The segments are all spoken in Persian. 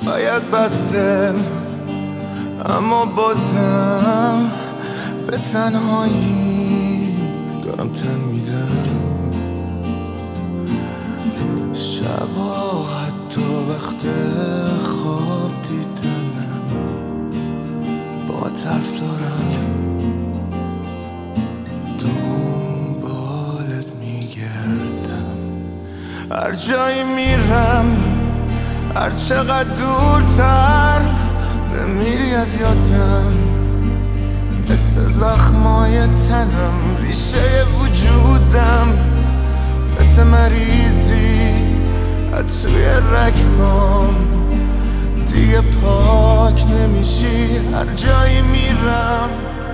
باید بسته اما بازم به تنهایی دارم تن میدم. شبا حتی وقت خواب دیدنم با حرف دارم، دنبالت میگردم. هر جایی میرم هر چقدر دورتر نمیری از یادم، مثل زخمای تنم ریشه وجودم، مثل مریضی از توی رگهام دیگه پاک نمیشی. هر جایی میرم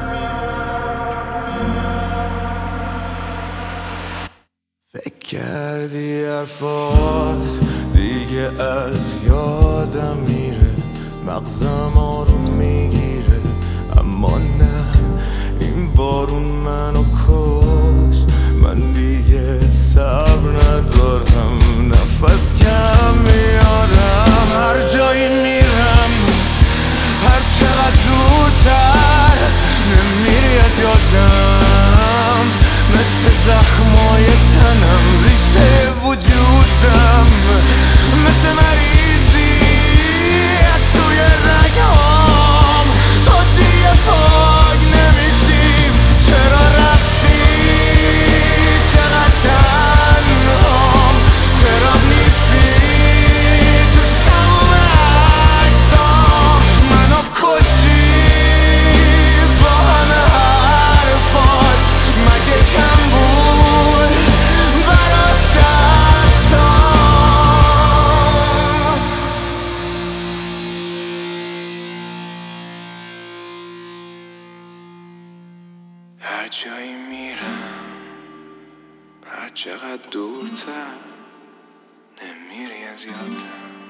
فکر کردی حرفات دیگه از یادم میره، مغزم آروم میگیره اما نه، این بارون منو کشت. من دیگه صبر ندارم، نفس کم میارم. هر جایی میرم هر چقدر دورتر نمیری از یادم، مثل زخمای تنم ریشه وجودم، مثل مریضی توی رگام تو دیگه پاک نمیشیم. چرا رفتی چقدر تنهام، چرا نیستی تو تمام عکسام، منو کشی با همه حرفات، مگه کم بود برات دستام؟ هر جایی میرم هر چقدر دورتر نمیری از یادم.